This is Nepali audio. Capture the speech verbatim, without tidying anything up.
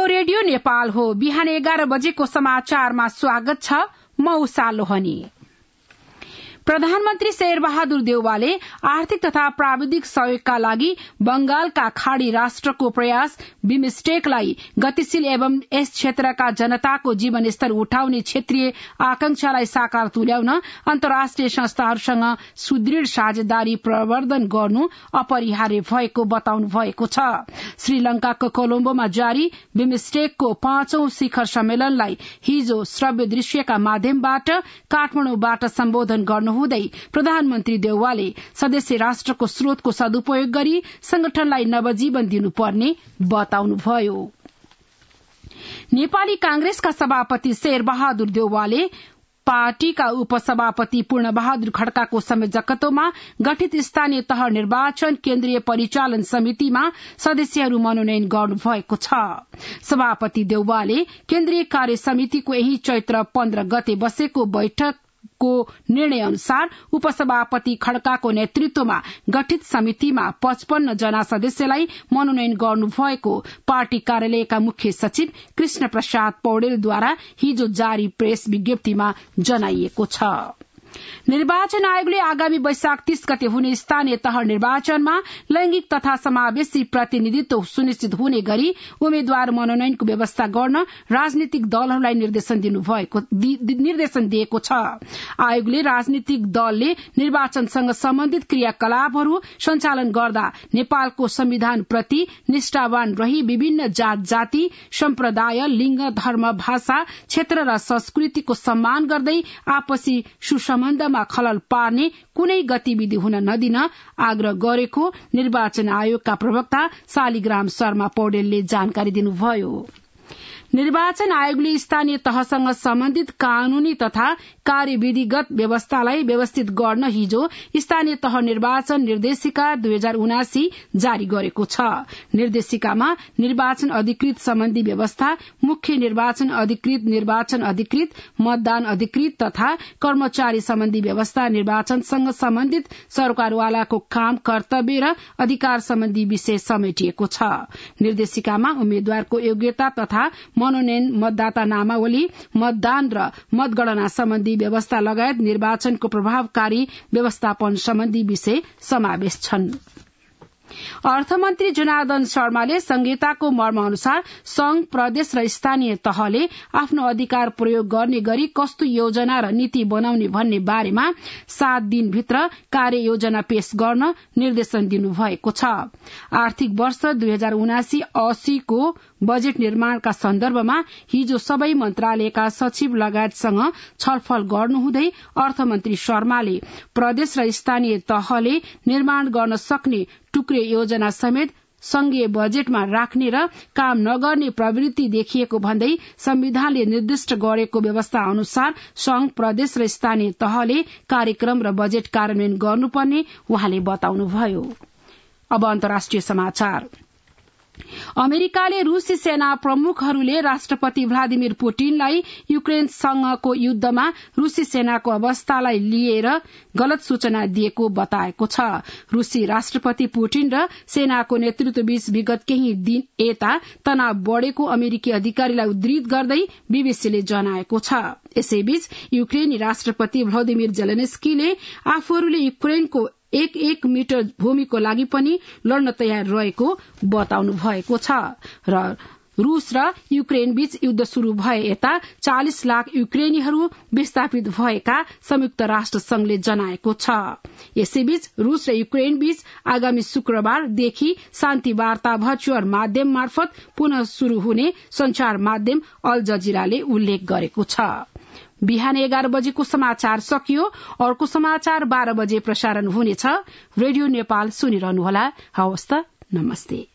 यो रेडियो नेपाल हो। बिहान एघार बजेको समाचारमा स्वागत छ। म उषा लोहनी। प्रधानमन्त्री शेरबहादुर देउवाले आर्थिक तथा प्राविधिक सहयोगका लागि बंगालका खाड़ी राष्ट्रको प्रयास बिमस्टेकलाई गतिशील एवं यस क्षेत्रका जनताको जीवनस्तर उठाउने क्षेत्रीय आकांक्षालाई साकार तुल्याउन अन्तर्राष्ट्रिय संस्थाहरूसँग सुदृढ़ साझेदारी प्रवर्धन गर्नु अपरिहार्य भएको बताउनु भएको छ। श्रीलंकाको कोलम्बोमा जारी बिमस्टेकको पाँचौं शिखर सम्मेलनलाई हिजो श्रव्य दृश्यका माध्यमबाट काठमाडौँबाट सम्बोधन गर्नु हुँदै प्रधानमन्त्री देउवाले सदस्य राष्ट्रको स्रोतको सदुपयोग गरी संगठनलाई नवजीवन दिनुपर्ने बताउनुभयो। नेपाली कांग्रेसका सभापति शेरबहादुर देउवाले पार्टीका उपसभापति पूर्ण बहादुर खड्काको संयोजकत्वमा गठित स्थानीय तह निर्वाचन केन्द्रीय परिचालन समितिमा सदस्यहरू मनोनयन गर्नुभएको छ। सभापति देउवाले केन्द्रीय कार्य समितिको यही चैत्र पन्ध्र गते बसेको बैठक को निर्णय अनुसार उपसभापति खड्काको नेतृत्वमा गठित समितिमा पचपन्न जना सदस्यलाई मनोनयन गर्नुभएको पार्टी कार्यालयका मुख्य सचिव कृष्ण प्रसाद पौडेलद्वारा हिजो जारी प्रेस विज्ञप्तिमा जनाइएको छ। निर्वाचन आयोगले आगामी वैशाख तीस गते हुने स्थानीय तह निर्वाचनमा लैंगिक तथा समावेशी प्रतिनिधित्व सुनिश्चित हुने गरी उम्मेद्वार मनोनयनको व्यवस्था गर्न राजनीतिक दलहरूलाई निर्देशन दिनुभएको निर्देशन दिएको छ। आयोगले राजनीतिक दलले निर्वाचनसँग सम्बन्धित क्रियाकलापहरू सञ्चालन गर्दा नेपालको संविधान प्रति निष्ठावान रही विभिन्न जात जाति सम्प्रदाय लिंग धर्म भाषा क्षेत्र र संस्कृतिको सम्मान गर्दै आपसी सुसम्बन्धमा खलल पार्ने कुनै गतिविधि हुन नदिन आग्रह गरेको निर्वाचन आयोगका प्रवक्ता शालिग्राम शर्मा पौडेलले जानकारी दिनुभयो। निर्वाचन आयोगले स्थानीय तहसँग सम्बन्धित कानूनी तथा कार्यविधिगत व्यवस्थालाई व्यवस्थित गर्न हिजो स्थानीय तह निर्वाचन निर्देशिका दुई हजार उनासी जारी गरेको छ। निर्देशिकामा निर्वाचन अधिकृत सम्बन्धी व्यवस्था, मुख्य निर्वाचन अधिकृत, निर्वाचन अधिकृत, मतदान अधिकृत तथा कर्मचारी सम्बन्धी व्यवस्था, निर्वाचनसँग सम्बन्धित सरकारवालाको काम कर्तव्य र अधिकार सम्बन्धी विषय समेटिएको छ। निर्देशिकामा उम्मेद्वारको योग्यता तथा मनोनयन, मतदाता नामावली, मतदान र मतगणना सम्बन्धी व्यवस्था लगायत निर्वाचनको प्रभावकारी व्यवस्थापन सम्बन्धी विषय समावेश छन्। अर्थमन्त्री जनार्दन शर्माले संहिताको मर्म अनुसार संघ, प्रदेश र स्थानीय तहले आफ्नो अधिकार प्रयोग गर्ने गरी कस्तो योजना र नीति बनाउने भन्ने बारेमा सात दिनभित्र कार्य योजना पेश गर्न निर्देशन दिनुभएको छ। आर्थिक वर्ष दुई हजार उनासी अस्सीको बजेट निर्माणका सन्दर्भमा हिजो सबै मन्त्रालयका सचिव लगायतसँग छलफल गर्नुहुँदै अर्थमन्त्री शर्माले प्रदेश र स्थानीय तहले निर्माण गर्न सक्ने टुक्रे योजना समेत संघीय बजेटमा राख्ने र काम नगर्ने प्रवृत्ति देखिएको भन्दै संविधानले निर्दिष्ट गरेको व्यवस्था अनुसार संघ, प्रदेश र स्थानीय तहले कार्यक्रम र बजेट कार्यान्वयन गर्नुपर्ने उहाँले बताउनुभयो। अब अन्तर्राष्ट्रिय समाचार। अमेरिकाले रूसी सेना प्रमुखहरूले राष्ट्रपति भ्लादिमिर पुटिनलाई युक्रेनसँगको युद्धमा रूसी सेनाको अवस्थालाई लिएर गलत सूचना दिएको बताएको छ। रूसी राष्ट्रपति पुटिन र सेनाको नेतृत्वबीच विगत केही दिन यता तनाव बढ़ेको अमेरिकी अधिकारीलाई उद्धृत गर्दै बीबीसीले जनाएको छ। यसैबीच युक्रेनी राष्ट्रपति भ्लादिमिर जेलेन्स्कीले आफूहरूले युक्रेनको एक एक मिटर भूमिको लागि पनि लड्न तयार रहेको बताउनु भएको छ र रूस र युक्रेन बीच युद्ध शुरू भए यता चालिस लाख युक्रेनीहरू विस्थापित भएका संयुक्त राष्ट्र संघले जनाएको छ। यसैबीच रूस र युक्रेन बीच आगामी शुक्रबारदेखि शान्ति वार्ता भर्चुअल माध्यम मार्फत पुनः शुरू हुने संचार माध्यम अल जजिराले उल्लेख गरेको छ। बिहान एघार बजेको समाचार सकियो। अर्को समाचार बाह्र बजे प्रसारण हुनेछ। रेडियो नेपाल सुनिरहनुहोला। हवस् त, नमस्ते।